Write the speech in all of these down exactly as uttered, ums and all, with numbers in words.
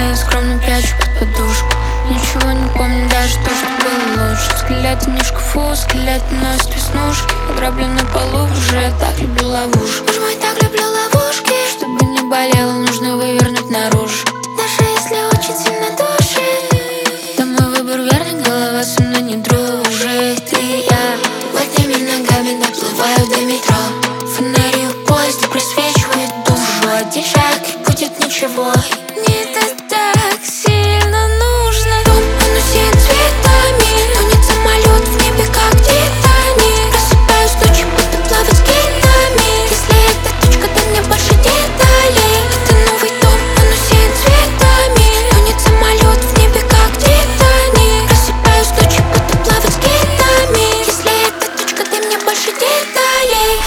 я скромно прячу под подушку. Ничего не помню, даже то, что было лучше. Скелеты не в шкафу, скелеты носят веснушки. Ограблю на полу, уже я так люблю ловушку. Боже мой, так люблю ловушки. Чтобы не болело, нужно вывернуть наружу. Даже если очень сильно душит, то мой выбор верный, голова со мной не дружит. И я плотными ногами доплываю до метро. Фонари у поезда просвечивают душу. Один шаг и будет ничего. Мне это так сильно нужно. Дом, он усеян цветами, тонет самолет в небе, как Титаник. Просыпаюсь ночью, буду плавать с китами. Если эта точка, дай мне больше деталей. Это новый дом, он усеян цветами, тонет самолет в небе, как Титаник. Просыпаюсь ночью, буду плавать с китами. Если эта точка, дай мне больше деталей.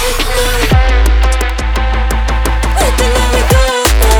Это новый дом.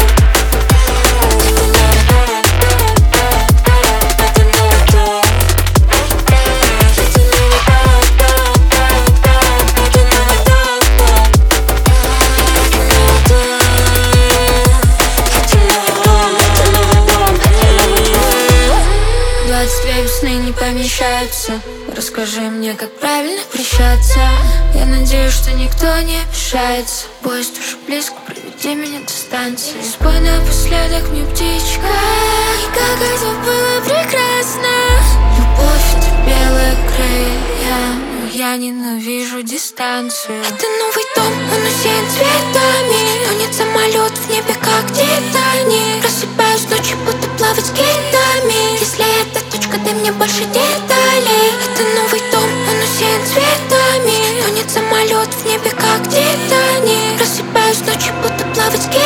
Двадцать две весны не помещаются. Расскажи мне, как правильно прощаться. Я надеюсь, что никто не обижается. Поезд уже близко, проведи меня до станции. Спой напоследок мне, птичка, и как это было прекрасно. Любовь — это белые крылья, но я ненавижу дистанцию. Это новый дом, он усеян цветами, тонет самолет в небе, как Титаник. Просыпаюсь ночью, буду плавать с китами. Если эта точка, дай мне больше деталей. Это новый дом, он усеян цветами, тонет самолет в небе, как Титаник. Просыпаюсь ночью, буду плавать с китами.